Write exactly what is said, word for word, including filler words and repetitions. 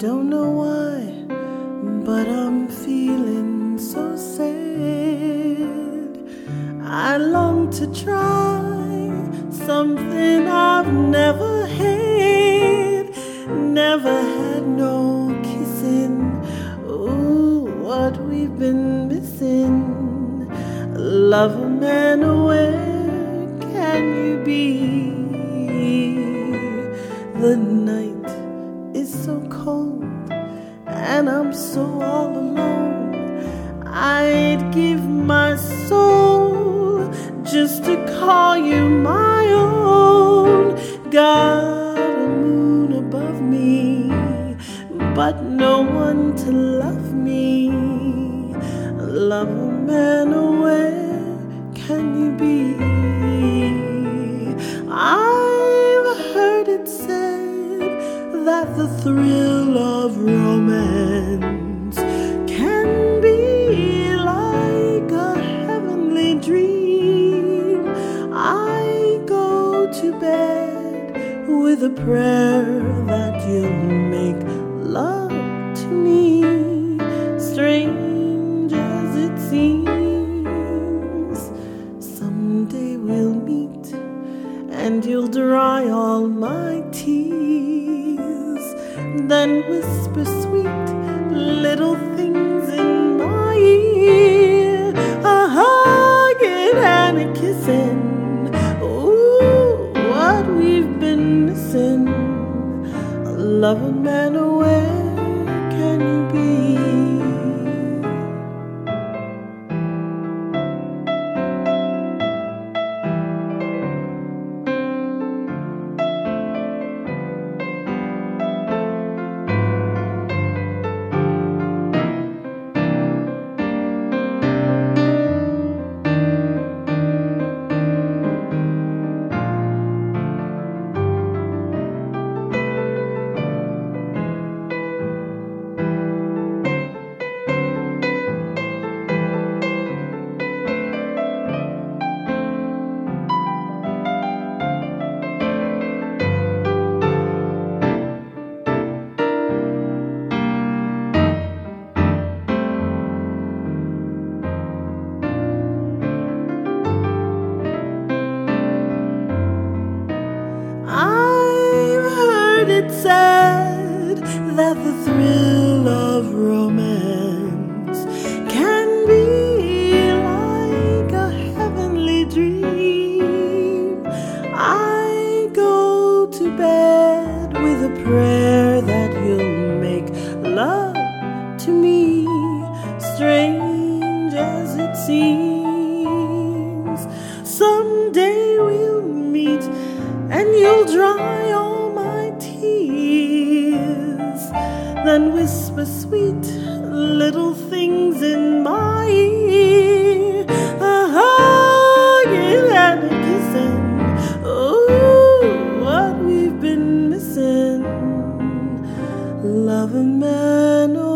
don't know why, but I'm feeling so sad. I long to try something I've never had. Never had no kissing. Ooh, what we've been missing. Lover man, where can you be? The night is so cold and I'm so all alone. I'd give my soul just to call you my own. Got a moon above me, but no one to love me. Lover man, where can you be? I've heard it said that the thrill of romance can be like a heavenly dream. I go to bed with a prayer that you'll make love to me. Strange as it seems, someday we'll meet and you'll dry all my tears, then whisper sweet little things in my ear, a hugging and a kissing. Ooh, what we've been missing. Lover man, where can you be? It said that the thrill of romance can be like a heavenly dream. I go to bed with a prayer that you'll make love to me. Strange as it seems, someday we'll meet and you'll dry all my tears, then whisper sweet little things in my ear, a hugging and a kissing. Oh, what we've been missing. Lover man,